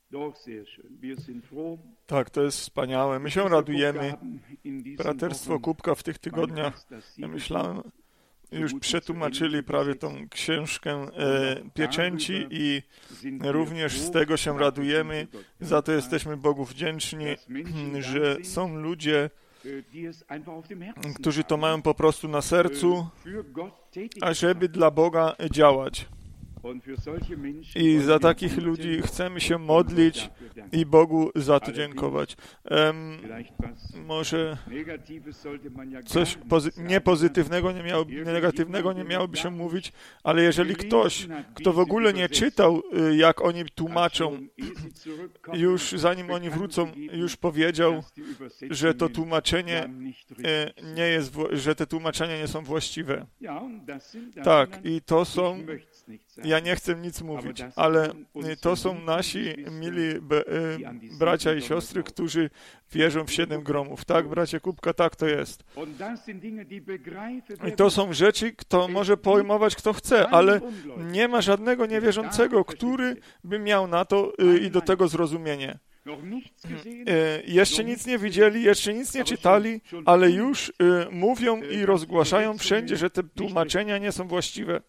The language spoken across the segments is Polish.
Tak, to jest wspaniałe. My się radujemy. Braterstwo Kubka w tych tygodniach, ja myślałem, już przetłumaczyli prawie tą książkę pieczęci i również z tego się radujemy. Za to jesteśmy Bogu wdzięczni, że są ludzie, którzy to mają po prostu na sercu, ażeby dla Boga działać. I za takich ludzi chcemy się modlić i Bogu za to dziękować. Może coś niepozytywnego, negatywnego nie miałoby się mówić, ale jeżeli ktoś, kto w ogóle nie czytał, jak oni tłumaczą, już zanim oni wrócą, już powiedział, że to tłumaczenie nie jest, że te tłumaczenia nie są właściwe. Tak, i to są, ja nie chcę nic mówić, ale to są nasi mili bracia i siostry, którzy wierzą w 7 gromów. Tak, bracie Kubka, tak to jest. I to są rzeczy, kto może pojmować, kto chce, ale nie ma żadnego niewierzącego, który by miał na to i do tego zrozumienie. Jeszcze nic nie widzieli, jeszcze nic nie czytali, ale już mówią i rozgłaszają wszędzie, że te tłumaczenia nie są właściwe.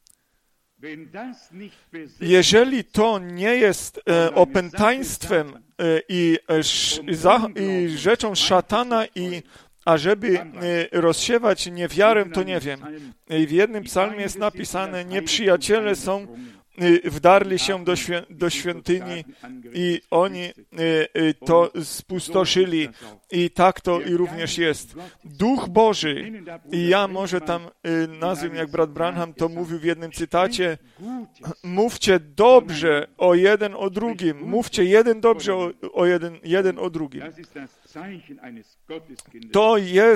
Jeżeli to nie jest opętaństwem i rzeczą szatana i ażeby rozsiewać niewiarę, to nie wiem. W jednym psalmie jest napisane, nieprzyjaciele są wdarli się do świątyni i oni to spustoszyli. I tak to i również jest. Duch Boży, i ja może tam nazwę, jak brat Branham to mówił w jednym cytacie, mówcie dobrze o jeden o drugim. Mówcie jeden dobrze o jeden o drugim. To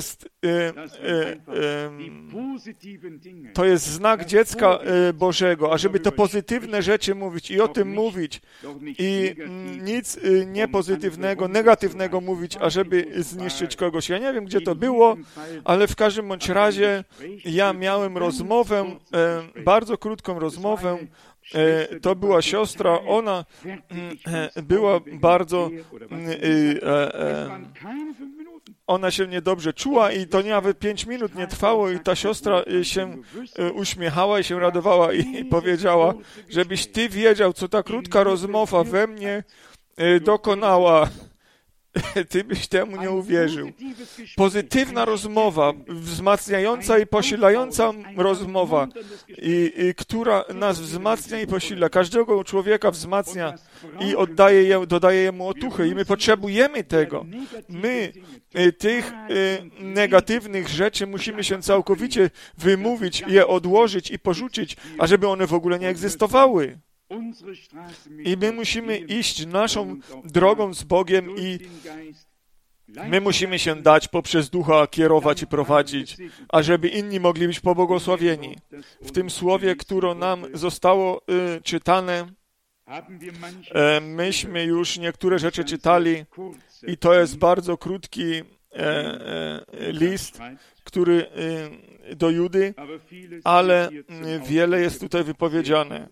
jest znak dziecka Bożego, ażeby to pozytywne rzeczy mówić i o tym mówić i nic niepozytywnego, negatywnego mówić, ażeby zniszczyć kogoś. Ja nie wiem, gdzie to było, ale w każdym bądź razie ja miałem rozmowę, bardzo krótką rozmowę. To była siostra, ona była bardzo, ona się niedobrze czuła i to nawet 5 minut nie trwało i ta siostra się uśmiechała i się radowała i powiedziała, żebyś ty wiedział, co ta krótka rozmowa we mnie dokonała. Ty byś temu nie uwierzył. Pozytywna rozmowa, wzmacniająca i posilająca rozmowa, która nas wzmacnia i posila. Każdego człowieka wzmacnia i dodaje jemu otuchy. I my potrzebujemy tego. My tych negatywnych rzeczy musimy się całkowicie wymówić, je odłożyć i porzucić, ażeby one w ogóle nie egzystowały. I my musimy iść naszą drogą z Bogiem i my musimy się dać poprzez Ducha kierować i prowadzić, ażeby inni mogli być pobłogosławieni. W tym słowie, które nam zostało czytane, myśmy już niektóre rzeczy czytali i to jest bardzo krótki list, który do Judy, ale wiele jest tutaj wypowiedziane.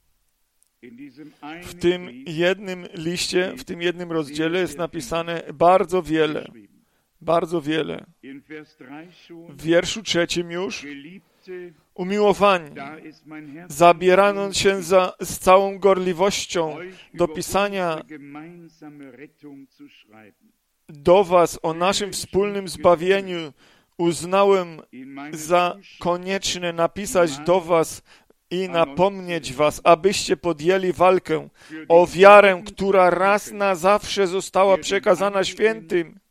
W tym jednym liście, w tym jednym rozdziale jest napisane bardzo wiele. Bardzo wiele. W wierszu 3 już umiłowani, zabierając się z całą gorliwością do pisania do was o naszym wspólnym zbawieniu, uznałem za konieczne napisać do was i napomnieć was, abyście podjęli walkę o wiarę, która raz na zawsze została przekazana świętym.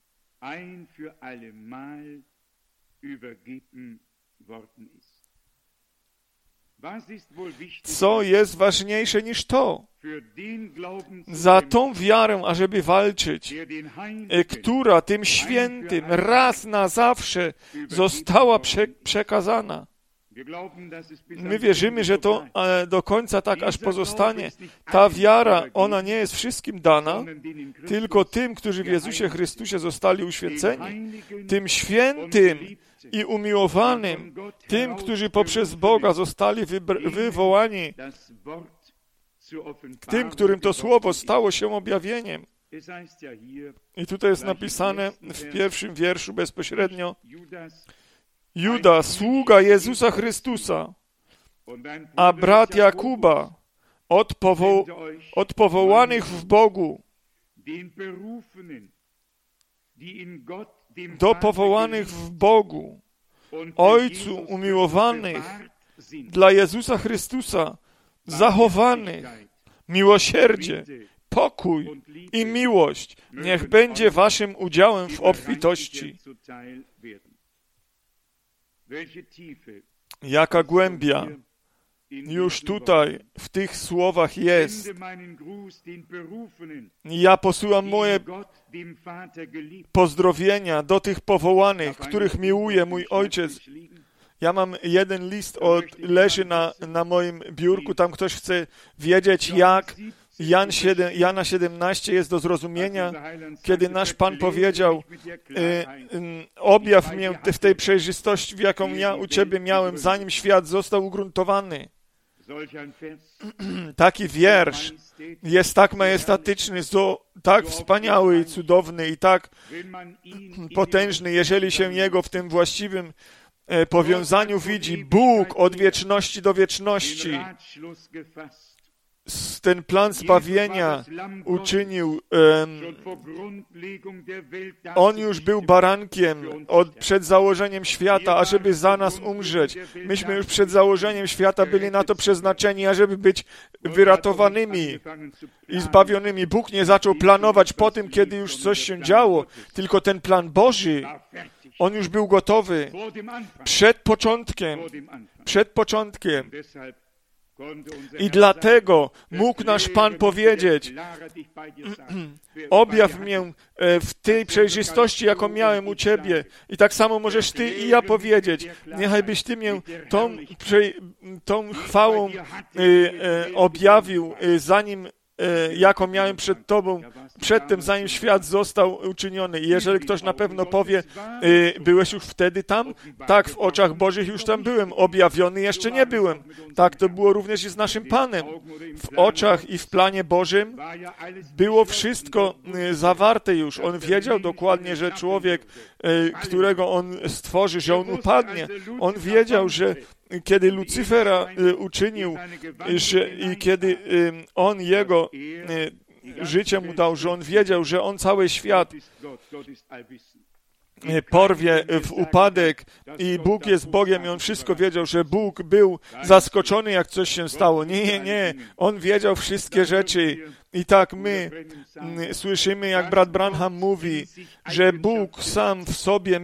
Co jest ważniejsze niż to? Za tą wiarę, ażeby walczyć, która tym świętym raz na zawsze została przekazana. My wierzymy, że to do końca tak aż pozostanie. Ta wiara, ona nie jest wszystkim dana, tylko tym, którzy w Jezusie Chrystusie zostali uświęceni, tym świętym i umiłowanym, tym, którzy poprzez Boga zostali wywołani tym, którym to słowo stało się objawieniem. I tutaj jest napisane w pierwszym wierszu bezpośrednio: Juda, sługa Jezusa Chrystusa, a brat Jakuba, od powołanych w Bogu, do powołanych w Bogu, Ojcu umiłowanych dla Jezusa Chrystusa, zachowanych, miłosierdzie, pokój i miłość niech będzie waszym udziałem w obfitości. Jaka głębia już tutaj w tych słowach jest. Ja posyłam moje pozdrowienia do tych powołanych, których miłuje mój Ojciec. Ja mam jeden list, leży na moim biurku, tam ktoś chce wiedzieć, jak Jana 17 jest do zrozumienia, kiedy nasz Pan powiedział: objaw mnie w tej przejrzystości, w jaką ja u Ciebie miałem, zanim świat został ugruntowany. Taki wiersz jest tak majestatyczny, tak wspaniały i cudowny i tak potężny, jeżeli się jego w tym właściwym powiązaniu widzi. Bóg od wieczności do wieczności ten plan zbawienia uczynił. On już był barankiem przed założeniem świata, ażeby za nas umrzeć. Myśmy już przed założeniem świata byli na to przeznaczeni, ażeby być wyratowanymi i zbawionymi. Bóg nie zaczął planować po tym, kiedy już coś się działo, tylko ten plan Boży, on już był gotowy przed początkiem. I dlatego mógł nasz Pan powiedzieć: objaw mnie w tej przejrzystości, jaką miałem u Ciebie. I tak samo możesz Ty i ja powiedzieć: niechaj byś Ty mnie tą chwałą objawił, jaką miałem przed Tobą, przedtem, zanim świat został uczyniony. I jeżeli ktoś na pewno powie: byłeś już wtedy tam? Tak, w oczach Bożych już tam byłem. Objawiony jeszcze nie byłem. Tak to było również i z naszym Panem. W oczach i w planie Bożym było wszystko zawarte już. On wiedział dokładnie, że człowiek, którego On stworzy, że on upadnie. On wiedział, że kiedy Lucyfera uczynił i kiedy on jego życie mu dał, że on wiedział, że on cały świat porwie w upadek i Bóg jest Bogiem i on wszystko wiedział, że Bóg był zaskoczony, jak coś się stało. Nie. On wiedział wszystkie rzeczy. I tak my słyszymy, jak brat Branham mówi, że Bóg sam w sobie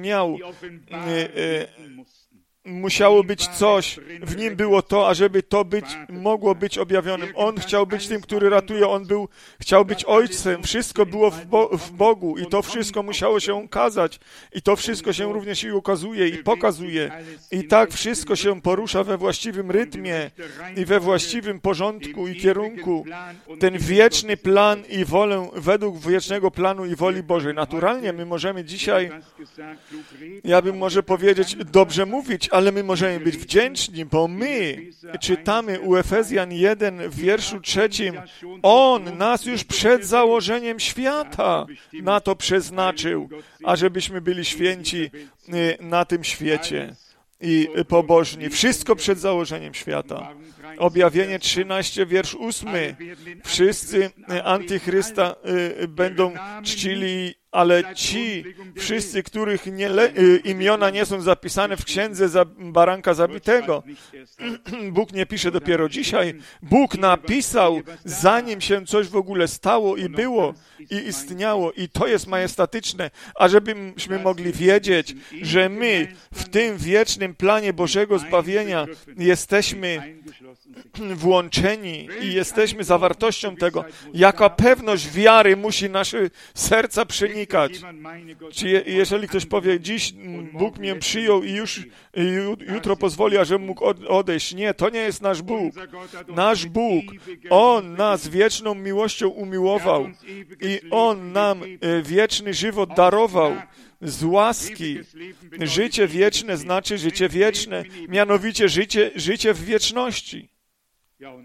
musiało być coś, w nim było to, ażeby to mogło być objawionym. On chciał być tym, który ratuje, chciał być Ojcem. Wszystko było w Bogu i to wszystko musiało się ukazać. I to wszystko się również i ukazuje i pokazuje. I tak wszystko się porusza we właściwym rytmie i we właściwym porządku i kierunku. Ten wieczny plan i wolę, według wiecznego planu i woli Bożej. Naturalnie my możemy dzisiaj, ja bym może powiedzieć, dobrze mówić, ale my możemy być wdzięczni, bo my czytamy u Efezjan 1 w wierszu 3, On nas już przed założeniem świata na to przeznaczył, ażebyśmy byli święci na tym świecie i pobożni. Wszystko przed założeniem świata. Objawienie 13, wiersz 8. Wszyscy Antychrysta będą czcili, ale ci wszyscy, których imiona nie są zapisane w księdze baranka zabitego, Bóg nie pisze dopiero dzisiaj. Bóg napisał, zanim się coś w ogóle stało i było i istniało. I to jest majestatyczne, ażebyśmy mogli wiedzieć, że my w tym wiecznym planie Bożego zbawienia jesteśmy włączeni i jesteśmy zawartością tego. Jaka pewność wiary musi nasze serca przenikać. Jeżeli ktoś powie: dziś Bóg mnie przyjął i już jutro pozwoli, ażebym mógł odejść. Nie, to nie jest nasz Bóg. Nasz Bóg, On nas wieczną miłością umiłował i On nam wieczny żywot darował z łaski. Życie wieczne znaczy życie wieczne, mianowicie życie w wieczności.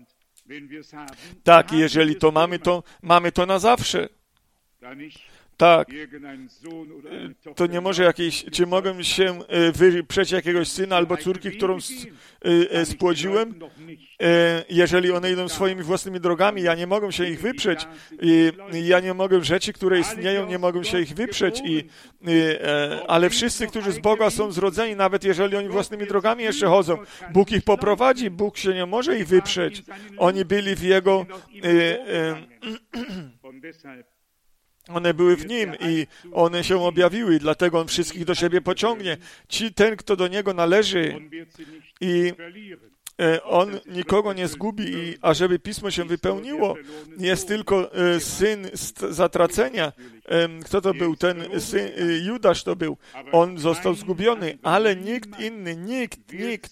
Tak, jeżeli to mamy to na zawsze. Tak, to nie może czy mogę się wyprzeć jakiegoś syna albo córki, którą spłodziłem, jeżeli one idą swoimi własnymi drogami, ja nie mogę się ich wyprzeć, ja nie mogę rzeczy, które istnieją, nie mogę się ich wyprzeć, ale wszyscy, którzy z Boga są zrodzeni, nawet jeżeli oni własnymi drogami jeszcze chodzą, Bóg ich poprowadzi, Bóg się nie może ich wyprzeć. Oni byli w Jego... One były w Nim i one się objawiły, dlatego On wszystkich do siebie pociągnie. Ten, kto do Niego należy i On nikogo nie zgubi, a żeby Pismo się wypełniło, jest tylko syn zatracenia. Kto to był? Ten syn, Judasz to był. On został zgubiony, ale nikt inny, nikt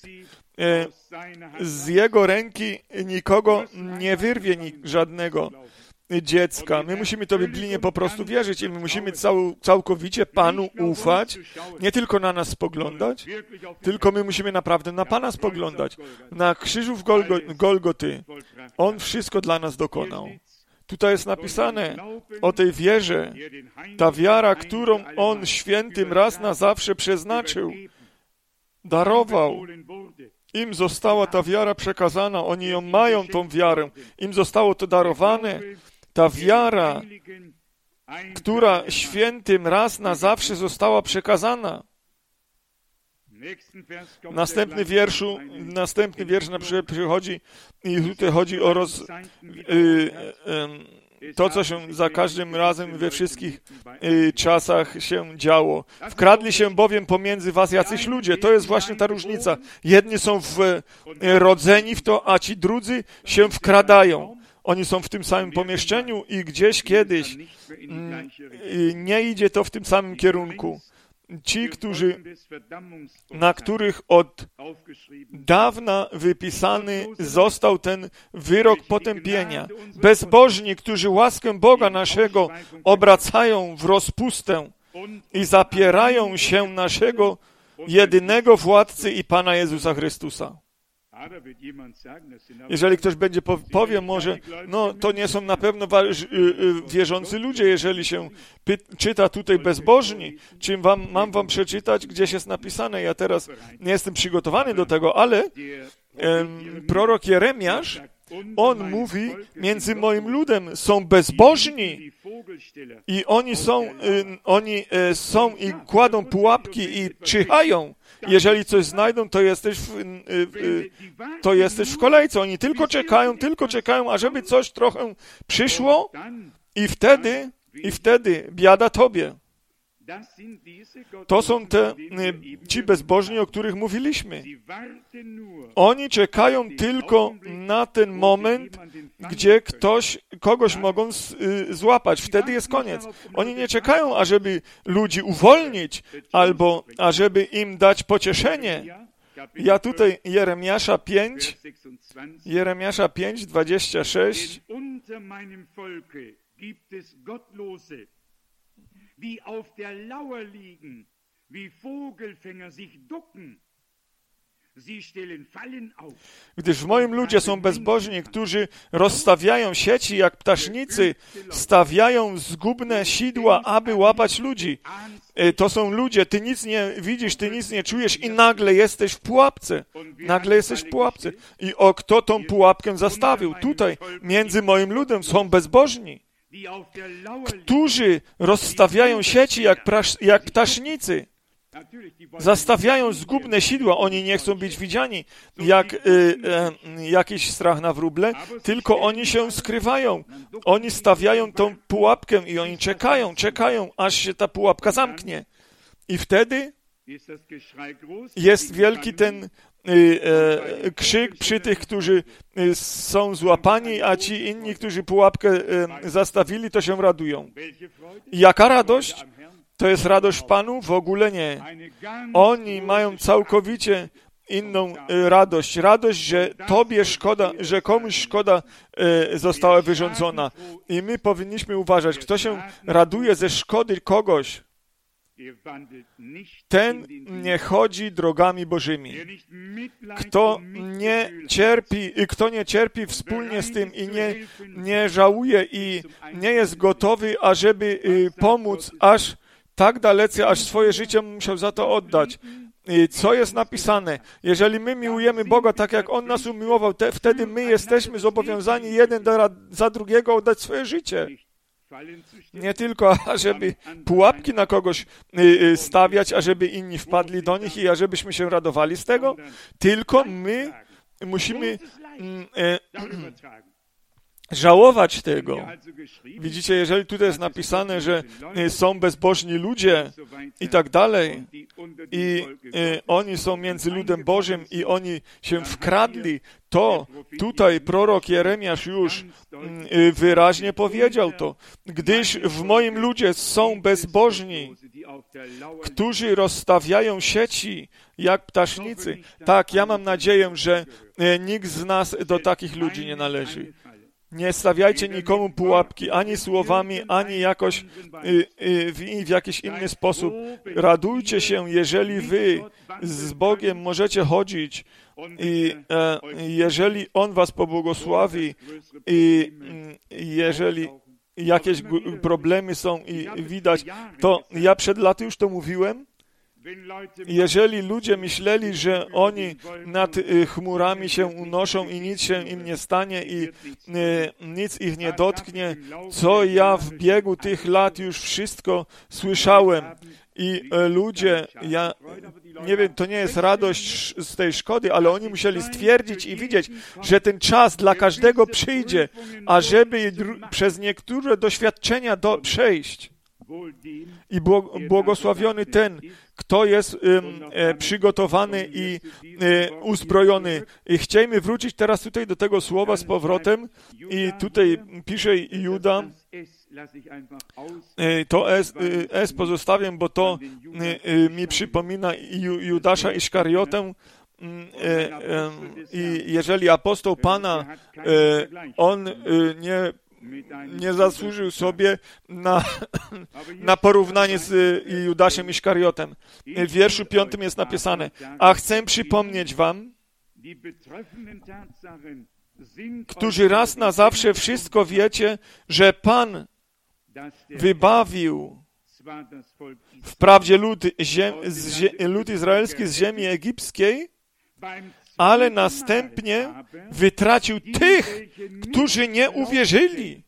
z jego ręki nikogo nie wyrwie, żadnego dziecka. My musimy to biblijnie po prostu wierzyć i my musimy całkowicie Panu ufać, nie tylko na nas spoglądać, tylko my musimy naprawdę na Pana spoglądać. Na krzyżu w Golgoty On wszystko dla nas dokonał. Tutaj jest napisane o tej wierze, ta wiara, którą On świętym raz na zawsze przeznaczył, darował. Im została ta wiara przekazana, oni ją mają, tą wiarę. Im zostało to darowane. Ta wiara, która świętym raz na zawsze została przekazana. Następny wiersz na przykład przychodzi i tutaj chodzi o to, co się za każdym razem we wszystkich czasach się działo. Wkradli się bowiem pomiędzy was jacyś ludzie. To jest właśnie ta różnica. Jedni są rodzeni w to, a ci drudzy się wkradają. Oni są w tym samym pomieszczeniu i gdzieś kiedyś nie idzie to w tym samym kierunku. Ci, na których od dawna wypisany został ten wyrok potępienia. Bezbożni, którzy łaskę Boga naszego obracają w rozpustę i zapierają się naszego jedynego władcy i Pana Jezusa Chrystusa. Jeżeli ktoś będzie powie może, no to nie są na pewno wierzący ludzie, jeżeli się czyta tutaj bezbożni. Czym mam wam przeczytać, gdzieś jest napisane. Ja teraz nie jestem przygotowany do tego, ale prorok Jeremiasz, on mówi, między moim ludem są bezbożni i oni są i kładą pułapki i czyhają. Jeżeli coś znajdą, to jesteś w kolejce. Oni tylko czekają, ażeby coś trochę przyszło i wtedy biada tobie. To są ci bezbożni, o których mówiliśmy. Oni czekają tylko na ten moment, gdzie kogoś mogą złapać. Wtedy jest koniec. Oni nie czekają, ażeby ludzi uwolnić, albo ażeby im dać pocieszenie. Ja tutaj Jeremiasza 5, 26. Die auf der Lauer liegen, wie Vogelfänger sich ducken. Sie stellen Fallen auf. Gdyż w moim ludzie są bezbożni, którzy rozstawiają sieci jak ptasznicy, stawiają zgubne sidła, aby łapać ludzi. To są ludzie, ty nic nie widzisz, ty nic nie czujesz i nagle jesteś w pułapce. I kto tą pułapkę zastawił? Tutaj, między moim ludem są bezbożni, którzy rozstawiają sieci jak ptasznicy, zastawiają zgubne sidła. Oni nie chcą być widziani jak jakiś strach na wróble, tylko oni się skrywają. Oni stawiają tą pułapkę i oni czekają, aż się ta pułapka zamknie. I wtedy jest wielki ten krzyk przy tych, którzy są złapani, a ci inni, którzy pułapkę zastawili, to się radują. Jaka radość? To jest radość w Panu? W ogóle nie. Oni mają całkowicie inną radość. Radość, że tobie szkoda, że komuś szkoda została wyrządzona. I my powinniśmy uważać, kto się raduje ze szkody kogoś, ten nie chodzi drogami Bożymi. Kto nie cierpi wspólnie z tym i nie żałuje i nie jest gotowy, ażeby pomóc aż tak dalece, aż swoje życie musiał za to oddać. Co jest napisane? Jeżeli my miłujemy Boga tak, jak On nas umiłował, wtedy my jesteśmy zobowiązani jeden za drugiego oddać swoje życie. Nie tylko, ażeby pułapki na kogoś stawiać, ażeby inni wpadli do nich i ażebyśmy się radowali z tego, tylko my musimy żałować tego. Widzicie, jeżeli tutaj jest napisane, że są bezbożni ludzie i tak dalej, i oni są między ludem Bożym i oni się wkradli, to tutaj prorok Jeremiasz już wyraźnie powiedział to. Gdyż w moim ludzie są bezbożni, którzy rozstawiają sieci jak ptasznicy. Tak, ja mam nadzieję, że nikt z nas do takich ludzi nie należy. Nie stawiajcie nikomu pułapki, ani słowami, ani jakoś w jakiś inny sposób. Radujcie się, jeżeli wy z Bogiem możecie chodzić i jeżeli On was pobłogosławi i jeżeli jakieś problemy są i widać, to ja przed laty już to mówiłem. Jeżeli ludzie myśleli, że oni nad chmurami się unoszą i nic się im nie stanie i nic ich nie dotknie, co ja w biegu tych lat już wszystko słyszałem. I ludzie, ja nie wiem, to nie jest radość z tej szkody, ale oni musieli stwierdzić i widzieć, że ten czas dla każdego przyjdzie, ażeby przez niektóre doświadczenia przejść. I błogosławiony ten, kto jest przygotowany i uzbrojony. I chcielibyśmy wrócić teraz tutaj do tego słowa z powrotem i tutaj pisze Juda, to S pozostawię, bo to mi przypomina Judasza Iskariotę. I jeżeli apostoł Pana, on nie zasłużył sobie na porównanie z Judaszem Iszkariotem. W wierszu 5 jest napisane: a chcę przypomnieć wam, którzy raz na zawsze wszystko wiecie, że Pan wybawił wprawdzie lud izraelski z ziemi egipskiej, ale następnie wytracił tych, którzy nie uwierzyli.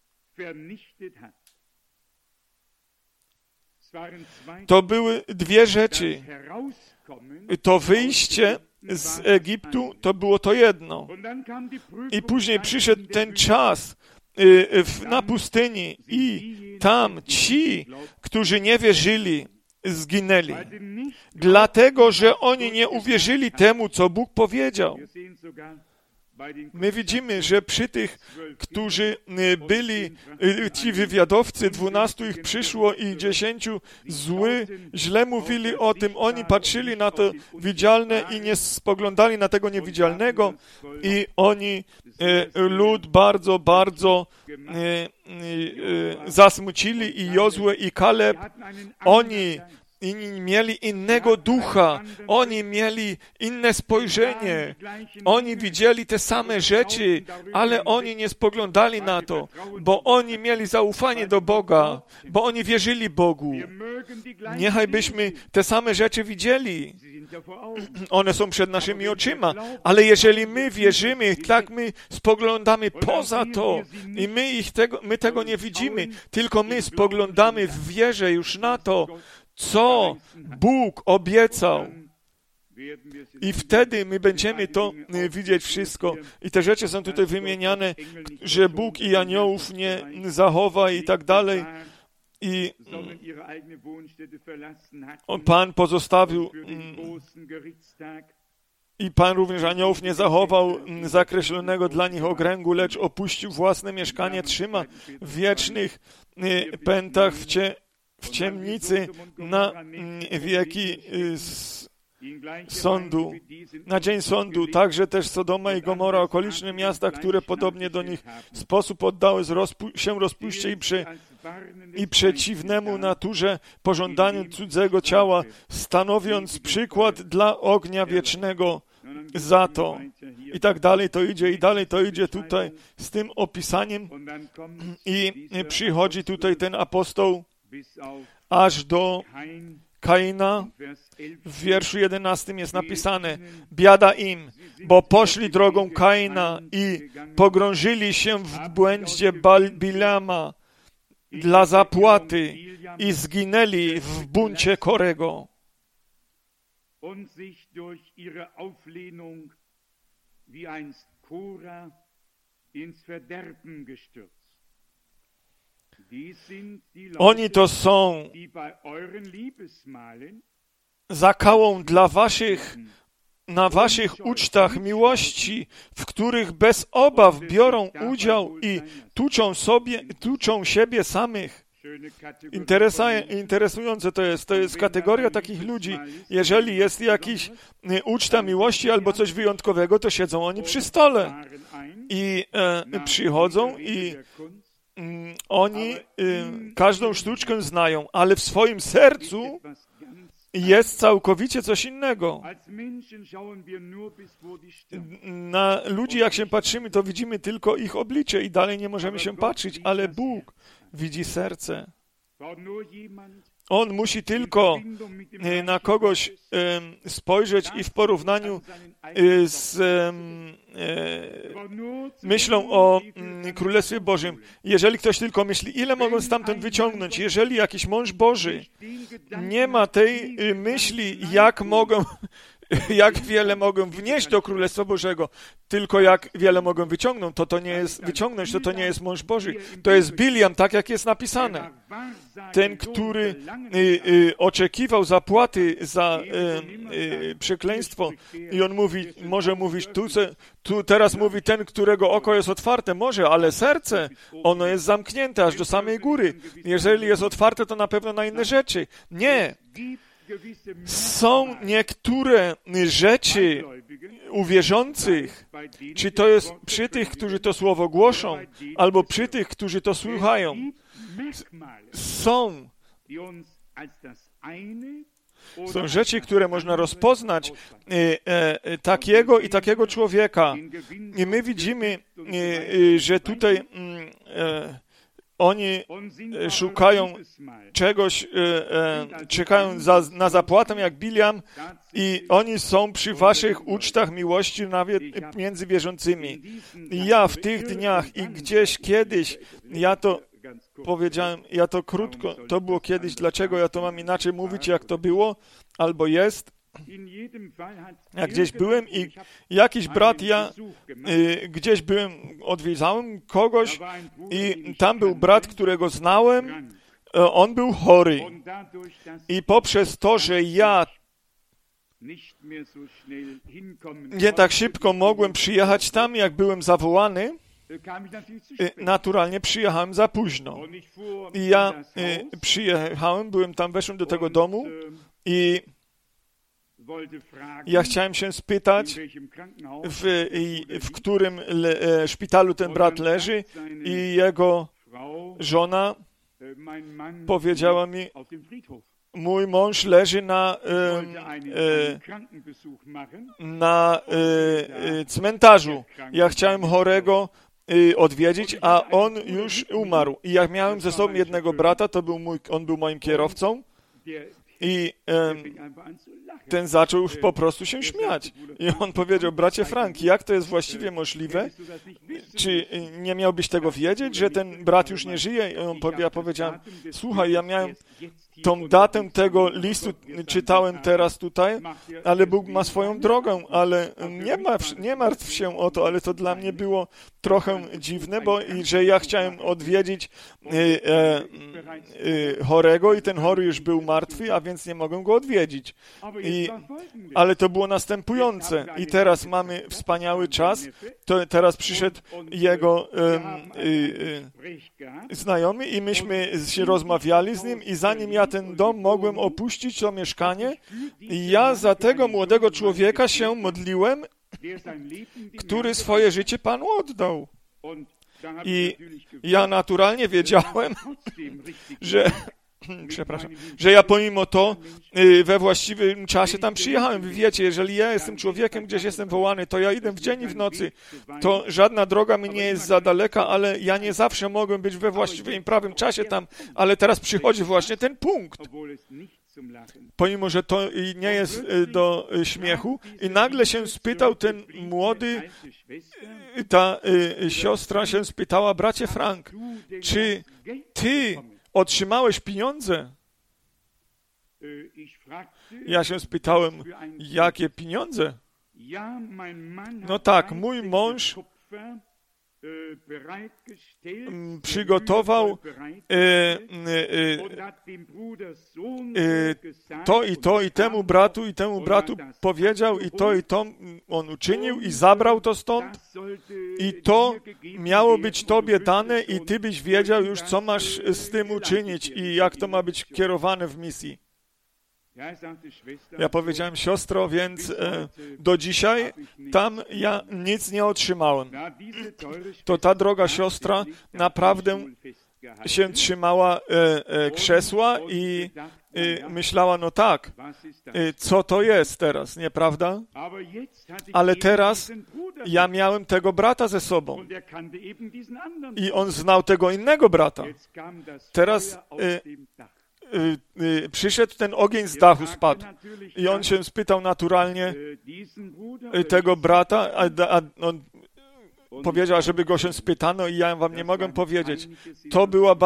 To były dwie rzeczy. To wyjście z Egiptu to było to jedno. I później przyszedł ten czas na pustyni i tam ci, którzy nie wierzyli, zginęli. Dlatego, że oni nie uwierzyli temu, co Bóg powiedział. My widzimy, że przy tych, którzy byli, ci wywiadowcy, 12 ich przyszło i 10 źle mówili o tym. Oni patrzyli na to widzialne i nie spoglądali na tego niewidzialnego i oni, lud bardzo, bardzo zasmucili i Jozue i Kaleb, oni mieli innego ducha, oni mieli inne spojrzenie, oni widzieli te same rzeczy, ale oni nie spoglądali na to, bo oni mieli zaufanie do Boga, bo oni wierzyli Bogu. Niechaj byśmy te same rzeczy widzieli. One są przed naszymi oczyma, ale jeżeli my wierzymy, tak my spoglądamy poza to i my tego nie widzimy, tylko my spoglądamy w wierze już na to, co Bóg obiecał. I wtedy my będziemy to widzieć wszystko. I te rzeczy są tutaj wymieniane, że Bóg i aniołów nie zachowa i tak dalej. I Pan pozostawił i Pan również aniołów nie zachował zakreślonego dla nich okręgu, lecz opuścił własne mieszkanie, trzyma w wiecznych pętach w ciemnicy na wieki sądu, na dzień sądu, także też Sodoma i Gomora, okoliczne miasta, które podobnie do nich w sposób oddały się rozpuście i przeciwnemu naturze pożądaniu cudzego ciała, stanowiąc przykład dla ognia wiecznego za to. I tak dalej to idzie, i dalej to idzie tutaj z tym opisaniem i przychodzi tutaj ten apostoł aż do Kaina. W wierszu 11 jest napisane: biada im, bo poszli drogą Kaina i pogrążyli się w błędzie Bilama dla zapłaty i zginęli w buncie Korego. Und sich durch ihre Auflehnung wie einst Korah ins Verderben gestürzt. Oni to są zakałą dla na waszych ucztach miłości, w których bez obaw biorą udział i tuczą siebie samych. Interesujące to jest kategoria takich ludzi. Jeżeli jest jakiś uczta miłości albo coś wyjątkowego, to siedzą oni przy stole i przychodzą i oni każdą sztuczkę znają, ale w swoim sercu jest całkowicie coś innego. Na ludzi, jak się patrzymy, to widzimy tylko ich oblicze i dalej nie możemy się patrzeć, ale Bóg widzi serce. On musi tylko na kogoś spojrzeć i w porównaniu z myślą o Królestwie Bożym. Jeżeli ktoś tylko myśli, ile mogą stamtąd wyciągnąć, jeżeli jakiś mąż Boży nie ma tej myśli, jak wiele mogą wnieść do Królestwa Bożego, tylko jak wiele mogą wyciągnąć, to nie jest mąż Boży. To jest Biliam, tak jak jest napisane. Ten, który oczekiwał zapłaty za przekleństwo i on może mówić, tu teraz mówi ten, którego oko jest otwarte, może, ale serce, ono jest zamknięte aż do samej góry. Jeżeli jest otwarte, to na pewno na inne rzeczy. Nie. Są niektóre rzeczy u wierzących, czy to jest przy tych, którzy to słowo głoszą, albo przy tych, którzy to słuchają, są rzeczy, które można rozpoznać takiego i takiego człowieka. I my widzimy, że tutaj oni szukają czegoś, czekają na zapłatę jak Biliam i oni są przy waszych ucztach miłości nawet między wierzącymi. I ja w tych dniach i gdzieś kiedyś, ja to powiedziałem, ja to krótko, to było kiedyś, dlaczego ja to mam inaczej mówić, jak to było, albo jest. Ja gdzieś byłem i jakiś brat, gdzieś byłem, odwiedzałem kogoś i tam był brat, którego znałem, on był chory. I poprzez to, że ja nie tak szybko mogłem przyjechać tam, jak byłem zawołany, naturalnie przyjechałem za późno. I ja przyjechałem, weszłem do tego domu i ja chciałem się spytać, w którym szpitalu ten brat leży i jego żona powiedziała mi, mój mąż leży na cmentarzu. Ja chciałem chorego odwiedzić, a on już umarł. I ja miałem ze sobą jednego brata, on był moim kierowcą i ten zaczął już po prostu się śmiać. I on powiedział, bracie Frank, jak to jest właściwie możliwe? Czy nie miałbyś tego wiedzieć, że ten brat już nie żyje? I ja powiedziałem, słuchaj, ja miałem tą datę tego listu, czytałem teraz tutaj, ale Bóg ma swoją drogę, ale nie martw się o to, ale to dla mnie było trochę dziwne, że ja chciałem odwiedzić chorego i ten chory już był martwy, a więc nie mogę go odwiedzić. Ale to było następujące. I teraz mamy wspaniały czas. Teraz przyszedł jego znajomy i myśmy się rozmawiali z nim i zanim ja ja ten dom mogłem opuścić, to mieszkanie. I ja za tego młodego człowieka się modliłem, który swoje życie Panu oddał. I ja naturalnie wiedziałem, że ja pomimo to we właściwym czasie tam przyjechałem. Wy wiecie, jeżeli ja jestem człowiekiem, gdzieś jestem wołany, to ja idę w dzień i w nocy. To żadna droga mi nie jest za daleka, ale ja nie zawsze mogłem być we właściwym prawym czasie tam, ale teraz przychodzi właśnie ten punkt. Pomimo, że to nie jest do śmiechu. I nagle się spytał ten młody, ta siostra się spytała, bracie Frank, czy ty otrzymałeś pieniądze? Ja się spytałem, jakie pieniądze? No tak, mój mąż przygotował to i temu bratu powiedział i to on uczynił i zabrał to stąd i to miało być tobie dane i ty byś wiedział już, co masz z tym uczynić i jak to ma być kierowane w misji. Ja powiedziałem, siostro, więc do dzisiaj tam ja nic nie otrzymałem. To ta droga siostra naprawdę się trzymała krzesła i myślała, no tak, co to jest teraz, nieprawda? Ale teraz ja miałem tego brata ze sobą i on znał tego innego brata. Teraz przyszedł ten ogień z dachu, spadł. I on się spytał naturalnie tego brata, a on powiedział, żeby go się spytano i ja wam nie mogę powiedzieć. To była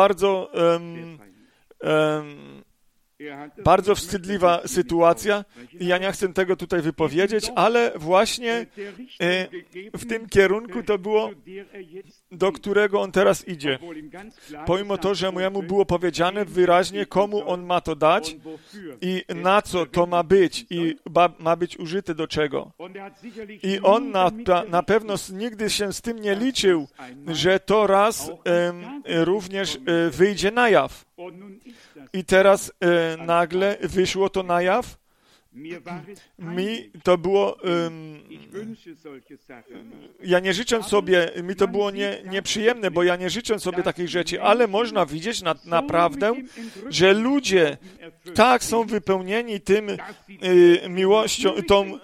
bardzo wstydliwa sytuacja i ja nie chcę tego tutaj wypowiedzieć, ale właśnie w tym kierunku to było, do którego on teraz idzie. Pomimo to, że mu było powiedziane wyraźnie, komu on ma to dać i na co to ma być i ma być użyte do czego. I on na pewno nigdy się z tym nie liczył, że to raz również wyjdzie na jaw. I teraz nagle wyszło to na jaw. Mi to było, ja nie życzę sobie, mi to było nieprzyjemne, bo ja nie życzę sobie takich rzeczy, ale można widzieć naprawdę, że ludzie tak są wypełnieni tym miłością, tą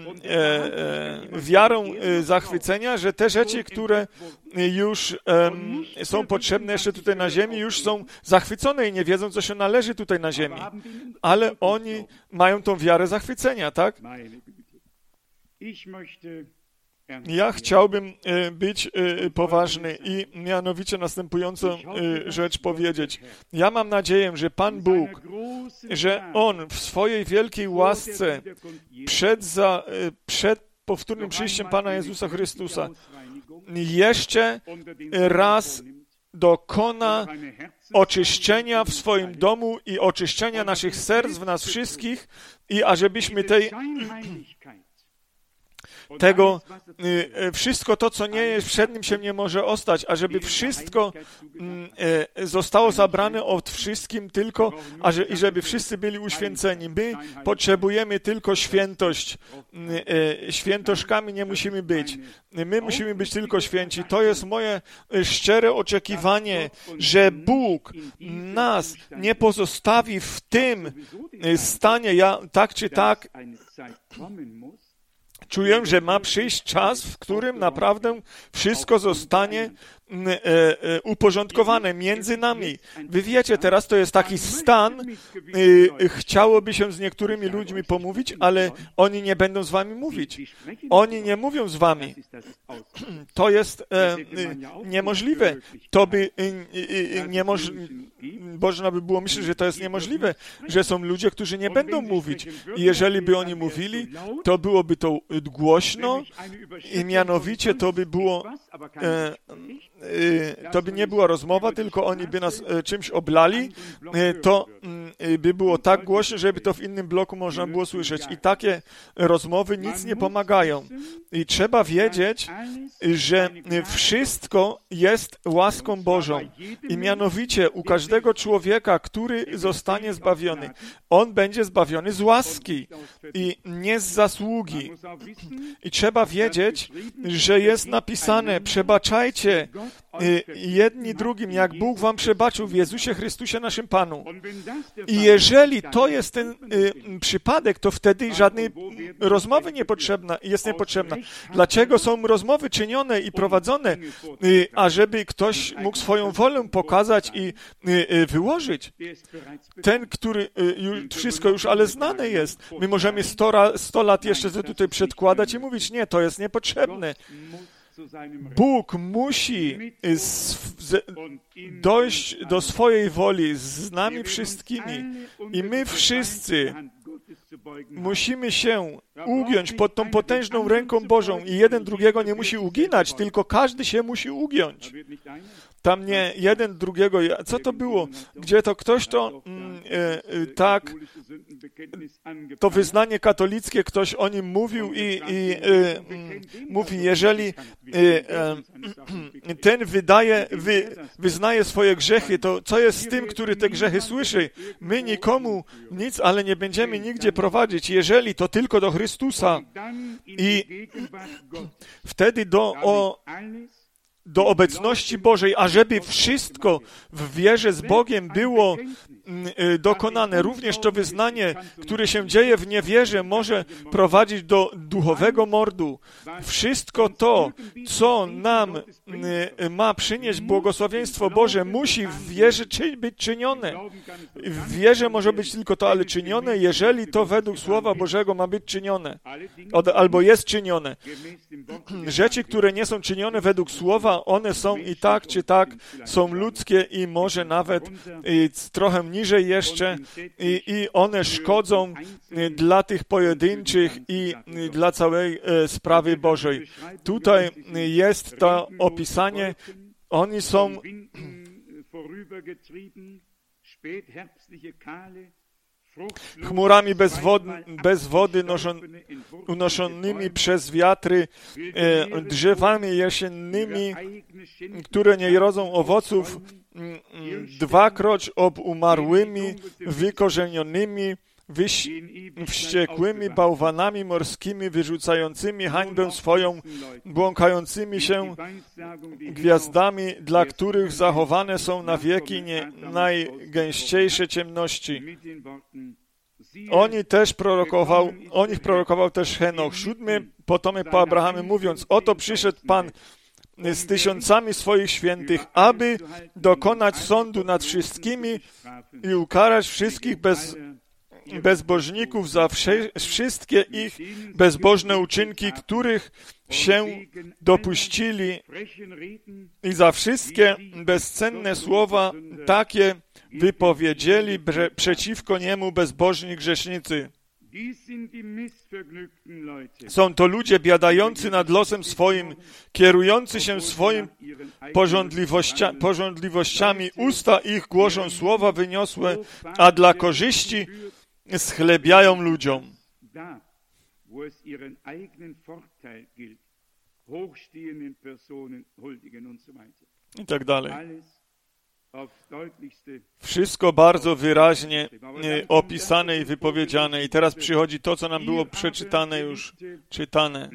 wiarą zachwycenia, że te rzeczy, które już są potrzebne jeszcze tutaj na ziemi, już są zachwycone i nie wiedzą, co się należy tutaj na ziemi. Ale oni mają tą wiarę zachwycenia, tak? Ja chciałbym być poważny i mianowicie następującą rzecz powiedzieć. Ja mam nadzieję, że Pan Bóg, że On w swojej wielkiej łasce przed powtórnym przyjściem Pana Jezusa Chrystusa jeszcze raz dokona oczyszczenia w swoim domu i oczyszczenia naszych serc w nas wszystkich i ażebyśmy tego wszystko to, co nie jest, przed Nim się nie może ostać, ażeby wszystko zostało zabrane od wszystkim tylko, i żeby wszyscy byli uświęceni. My potrzebujemy tylko świętość. Świętoszkami nie musimy być. My musimy być tylko święci. To jest moje szczere oczekiwanie, że Bóg nas nie pozostawi w tym stanie, tak czy tak, czuję, że ma przyjść czas, w którym naprawdę wszystko zostanie uporządkowane między nami. Wy wiecie, teraz to jest taki stan, chciałoby się z niektórymi ludźmi pomówić, ale oni nie będą z wami mówić. Oni nie mówią z wami. To jest niemożliwe. To by można by było myśleć, że to jest niemożliwe, że są ludzie, którzy nie będą mówić. I jeżeli by oni mówili, to byłoby to głośno i mianowicie to by było to by nie była rozmowa, tylko oni by nas czymś oblali, to by było tak głośno, żeby to w innym bloku można było słyszeć. I takie rozmowy nic nie pomagają. I trzeba wiedzieć, że wszystko jest łaską Bożą. I mianowicie u każdego człowieka, który zostanie zbawiony, on będzie zbawiony z łaski i nie z zasługi. I trzeba wiedzieć, że jest napisane: przebaczajcie jedni drugim, jak Bóg wam przebaczył w Jezusie Chrystusie naszym Panu. I jeżeli to jest ten przypadek, to wtedy żadnej rozmowy jest niepotrzebna. Dlaczego są rozmowy czynione i prowadzone? Ażeby ktoś mógł swoją wolę pokazać i wyłożyć. Ten, który wszystko już ale znane jest. My możemy 100 lat jeszcze tutaj przedkładać i mówić: nie, to jest niepotrzebne. Bóg musi dojść do swojej woli z nami wszystkimi i my wszyscy musimy się ugiąć pod tą potężną ręką Bożą i jeden drugiego nie musi uginać, tylko każdy się musi ugiąć. Tam nie jeden drugiego... Co to było? Gdzie to ktoś to tak... To wyznanie katolickie, ktoś o nim mówił i mówi, jeżeli ten wyznaje swoje grzechy, to co jest z tym, który te grzechy słyszy? My nikomu nic, ale nie będziemy nigdzie prowadzić. Jeżeli, to tylko do Chrystusa. I wtedy do obecności Bożej, ażeby wszystko w wierze z Bogiem było dokonane. Również to wyznanie, które się dzieje w niewierze, może prowadzić do duchowego mordu. Wszystko to, co nam ma przynieść błogosławieństwo Boże, musi w wierze być czynione. W wierze może być tylko to, ale czynione, jeżeli to według Słowa Bożego ma być czynione. Albo jest czynione. Rzeczy, które nie są czynione według Słowa, one są i tak czy tak, są ludzkie i może nawet trochę niżej jeszcze i one szkodzą dla tych pojedynczych i dla całej sprawy Bożej. Tutaj jest to opisanie, oni są chmurami bez wody unoszonymi przez wiatry, drzewami jesiennymi, które nie rodzą owoców, dwakroć obumarłymi, wykorzenionymi, wściekłymi bałwanami morskimi, wyrzucającymi hańbę swoją, błąkającymi się gwiazdami, dla których zachowane są na wieki najgęściejsze ciemności. O nich prorokował też Henoch, 7. potomek po Abrahamie, mówiąc: oto przyszedł Pan z tysiącami swoich świętych, aby dokonać sądu nad wszystkimi i ukarać wszystkich bezbożników za wszystkie ich bezbożne uczynki, których się dopuścili, i za wszystkie bezcenne słowa takie wypowiedzieli przeciwko niemu bezbożni grzesznicy. Są to ludzie biadający nad losem swoim, kierujący się swoim pożądliwościami. Usta ich głoszą słowa wyniosłe, a dla korzyści schlebiają ludziom. I tak dalej. Wszystko bardzo wyraźnie opisane i wypowiedziane. I teraz przychodzi to, co nam było przeczytane już, czytane.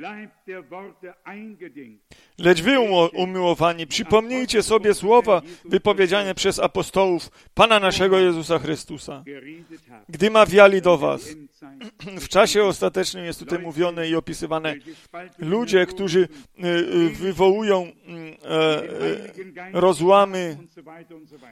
Lecz wy, umiłowani, przypomnijcie sobie słowa wypowiedziane przez apostołów Pana naszego Jezusa Chrystusa, gdy mawiali do was. W czasie ostatecznym jest tutaj mówione i opisywane ludzie, którzy wywołują rozłamy,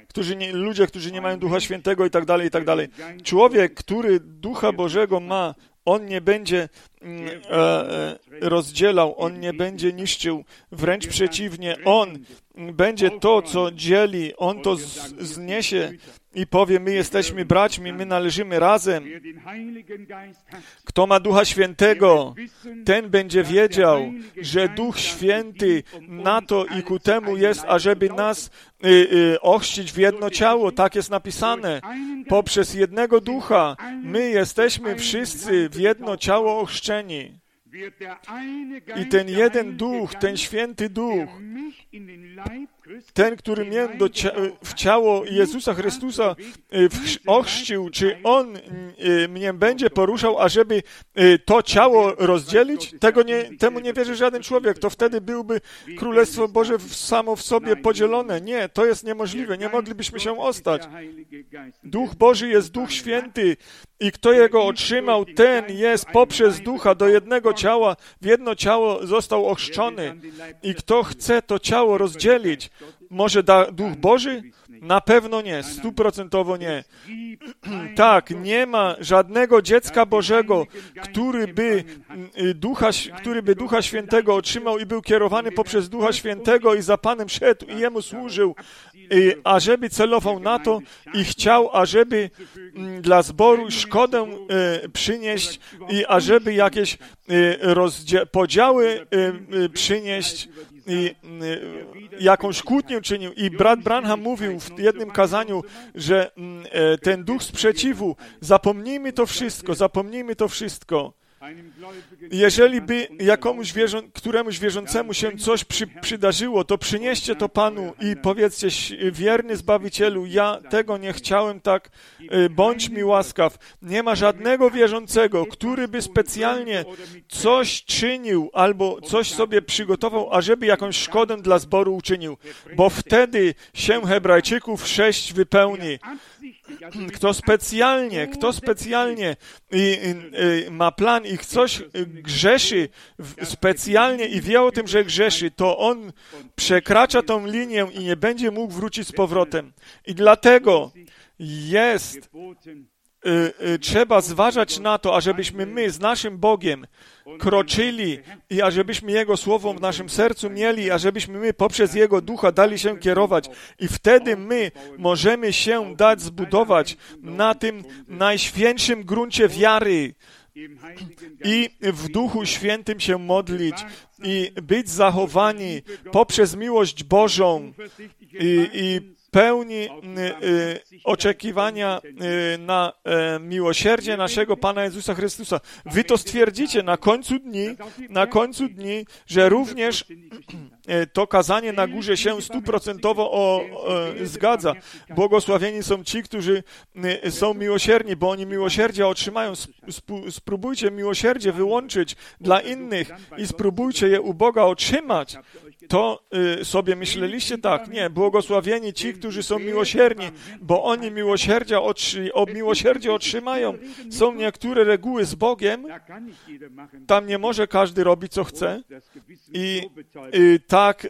ludzie, którzy nie mają Ducha Świętego i tak dalej, i tak dalej. Człowiek, który Ducha Bożego ma, On nie będzie rozdzielał, On nie będzie niszczył, wręcz przeciwnie, On będzie to, co dzieli, On to zniesie i powie, my jesteśmy braćmi, my należymy razem. Kto ma Ducha Świętego, ten będzie wiedział, że Duch Święty na to i ku temu jest, ażeby nas ochrzcić w jedno ciało. Tak jest napisane. Poprzez jednego Ducha my jesteśmy wszyscy w jedno ciało ochrzczeni. I ten jeden Duch, ten Święty Duch, ten, który mnie w ciało Jezusa Chrystusa ochrzcił, czy On mnie będzie poruszał, ażeby to ciało rozdzielić? Temu nie wierzy żaden człowiek. To wtedy byłby Królestwo Boże samo w sobie podzielone. Nie, to jest niemożliwe. Nie moglibyśmy się ostać. Duch Boży jest Duch Święty i kto Jego otrzymał, ten jest poprzez Ducha do jednego ciała, w jedno ciało został ochrzczony. I kto chce to ciało rozdzielić, może da Duch Boży? Na pewno nie, 100% nie. Tak, nie ma żadnego dziecka Bożego, który by Ducha Świętego otrzymał i był kierowany poprzez Ducha Świętego i za Panem szedł i Jemu służył, ażeby celował na to i chciał, ażeby dla zboru szkodę przynieść i ażeby jakieś podziały przynieść i jakąś kłótnię czynił. I brat Branham mówił w jednym kazaniu, że ten duch sprzeciwu, zapomnijmy to wszystko. Jeżeli by któremuś wierzącemu się coś przydarzyło, to przynieście to Panu i powiedzcie, wierny Zbawicielu, ja tego nie chciałem tak, bądź mi łaskaw. Nie ma żadnego wierzącego, który by specjalnie coś czynił albo coś sobie przygotował, ażeby jakąś szkodę dla zboru uczynił, bo wtedy się Hebrajczyków 6 wypełni. Kto specjalnie ma plan i coś grzeszy specjalnie i wie o tym, że grzeszy, to on przekracza tą linię i nie będzie mógł wrócić z powrotem. I dlatego trzeba zważać na to, ażebyśmy my z naszym Bogiem kroczyli i ażebyśmy Jego Słowo w naszym sercu mieli, ażebyśmy my poprzez Jego Ducha dali się kierować. I wtedy my możemy się dać zbudować na tym najświętszym gruncie wiary i w Duchu Świętym się modlić i być zachowani poprzez miłość Bożą i pełni oczekiwania na miłosierdzie naszego Pana Jezusa Chrystusa. Wy to stwierdzicie na końcu dni, że również to kazanie na górze się 100% zgadza. Błogosławieni są ci, którzy są miłosierni, bo oni miłosierdzia otrzymają. Spróbujcie miłosierdzie wyłączyć dla innych i spróbujcie je u Boga otrzymać. To sobie myśleliście? Tak, nie. Błogosławieni ci, którzy są miłosierni, bo oni miłosierdzie otrzymają. Są niektóre reguły z Bogiem, tam nie może każdy robić, co chce. I tak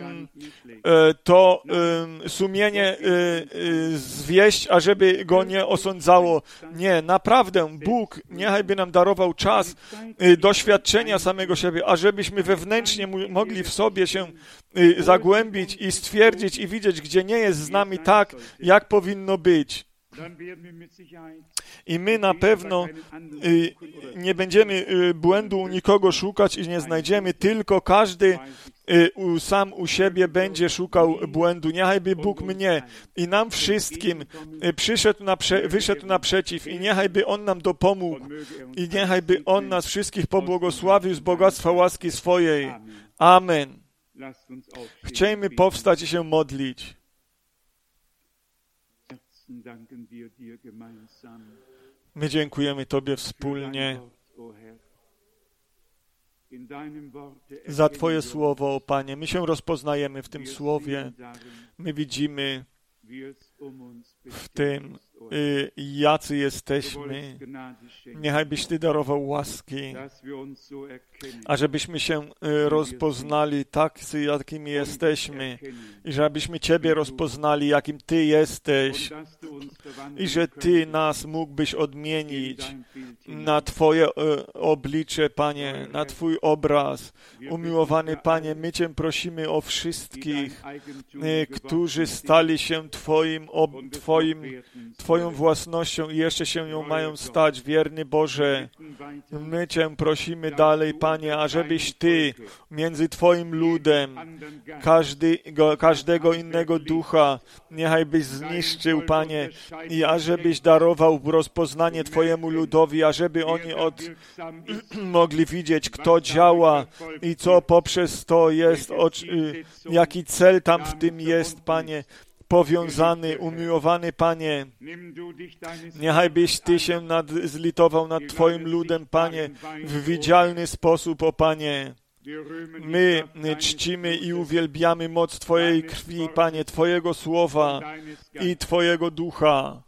to sumienie zwieść, ażeby go nie osądzało. Nie, naprawdę, Bóg niechaj by nam darował czas doświadczenia samego siebie, ażebyśmy wewnętrznie mogli w sobie się zagłębić i stwierdzić i widzieć, gdzie nie jest z nami tak, jak powinno być. I my na pewno nie będziemy błędu u nikogo szukać i nie znajdziemy, tylko każdy sam u siebie będzie szukał błędu. Niechajby Bóg mnie i nam wszystkim wyszedł naprzeciw i niechajby On nam dopomógł i niechajby On nas wszystkich pobłogosławił z bogactwa łaski swojej. Amen. Chciejmy powstać i się modlić. My dziękujemy Tobie wspólnie za Twoje Słowo, o Panie. My się rozpoznajemy w tym Słowie. My widzimy w tym, jacy jesteśmy. Niechaj byś Ty darował łaski, ażebyśmy się rozpoznali tacy, jakimi jesteśmy i żebyśmy Ciebie rozpoznali, jakim Ty jesteś i że Ty nas mógłbyś odmienić na Twoje oblicze, Panie, na Twój obraz. Umiłowany Panie, my Cię prosimy o wszystkich, którzy stali się Twoją własnością i jeszcze się ją mają stać. Wierny Boże, my Cię prosimy dalej, Panie, ażebyś Ty między Twoim ludem każdego innego ducha niechaj byś zniszczył, Panie, i ażebyś darował rozpoznanie Twojemu ludowi, ażeby oni mogli widzieć, kto działa i co poprzez to jest, jaki cel tam w tym jest, Panie, powiązany, umiłowany Panie. Niechaj byś Ty się zlitował nad Twoim ludem, Panie, w widzialny sposób, o Panie. My czcimy i uwielbiamy moc Twojej krwi, Panie, Twojego słowa i Twojego ducha.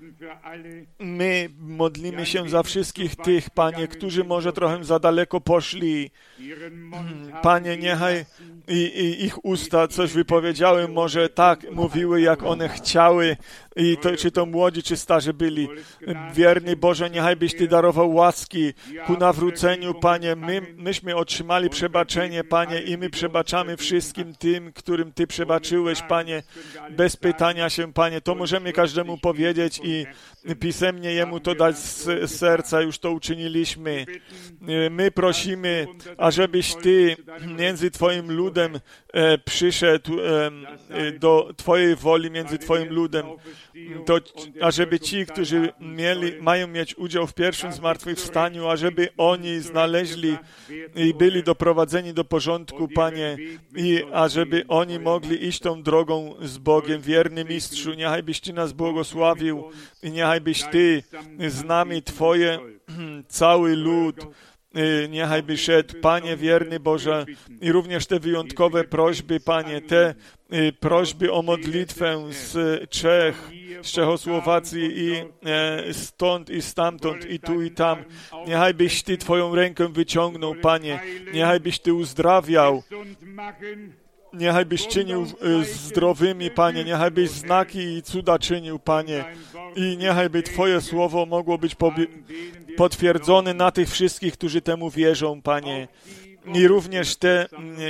My modlimy się za wszystkich tych, Panie, którzy może trochę za daleko poszli. Panie, niechaj ich usta coś wypowiedziały, może tak mówiły, jak one chciały, czy to młodzi, czy starzy byli. Wierny Boże, niechaj byś Ty darował łaski ku nawróceniu, Panie. Myśmy otrzymali przebaczenie, Panie, i my przebaczamy wszystkim tym, którym Ty przebaczyłeś, Panie, bez pytania się, Panie. To możemy każdemu powiedzieć i pisemnie Jemu to dać z serca, już to uczyniliśmy. My prosimy, ażebyś Ty między Twoim ludem przyszedł do Twojej woli między Twoim ludem, ażeby ci, którzy mają mieć udział w pierwszym zmartwychwstaniu, ażeby oni znaleźli i byli doprowadzeni do porządku, Panie, i ażeby oni mogli iść tą drogą z Bogiem. Wierny Mistrzu, niechaj byś Ty nas błogosławił i niechaj byś Ty z nami, Twoje cały lud, niechaj by szedł, Panie, wierny Boże, i również te wyjątkowe prośby, Panie, te prośby o modlitwę z Czech, z Czechosłowacji i stąd i stamtąd i tu i tam. Niechaj byś Ty Twoją rękę wyciągnął, Panie, niechaj byś Ty uzdrawiał, niechaj byś czynił zdrowymi, Panie, niechaj byś znaki i cuda czynił, Panie, i niechaj by Twoje słowo mogło być potwierdzone na tych wszystkich, którzy temu wierzą, Panie. I również te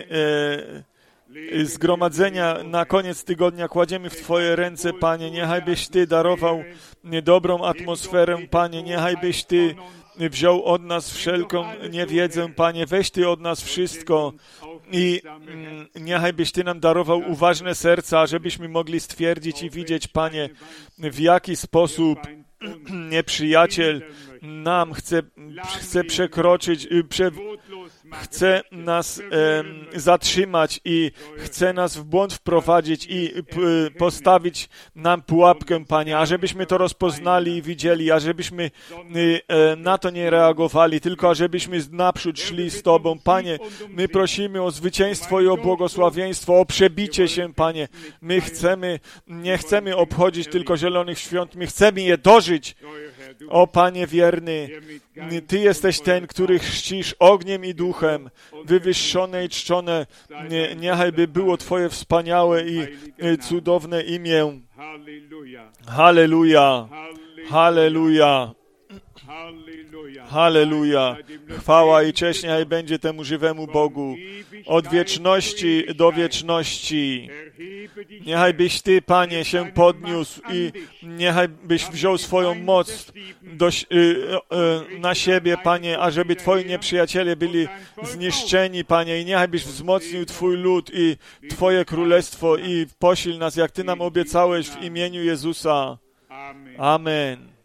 zgromadzenia na koniec tygodnia kładziemy w Twoje ręce, Panie. Niechaj byś Ty darował dobrą atmosferę, Panie. Niechaj byś Ty wziął od nas wszelką niewiedzę, Panie. Weź Ty od nas wszystko i niechaj byś Ty nam darował uważne serca, żebyśmy mogli stwierdzić i widzieć, Panie, w jaki sposób nieprzyjaciel nam chce przekroczyć, chce nas zatrzymać i chce nas w błąd wprowadzić i postawić nam pułapkę, Panie, ażebyśmy to rozpoznali i widzieli, ażebyśmy na to nie reagowali, tylko ażebyśmy naprzód szli z Tobą. Panie, my prosimy o zwycięstwo i o błogosławieństwo, o przebicie się, Panie. My nie chcemy obchodzić tylko zielonych świąt, my chcemy je dożyć. O Panie wierny, Ty jesteś ten, który chrzcisz ogniem i duchem, wywyższone i czczone. Niechaj by było Twoje wspaniałe i cudowne imię. Halleluja, halleluja, halleluja. Chwała i cześć niechaj będzie temu żywemu Bogu od wieczności do wieczności. Niechaj byś Ty, Panie, się podniósł i niechaj byś wziął swoją moc na siebie, Panie, ażeby Twoi nieprzyjaciele byli zniszczeni, Panie, i niechaj byś wzmocnił Twój lud i Twoje królestwo i posil nas, jak Ty nam obiecałeś w imieniu Jezusa. Amen.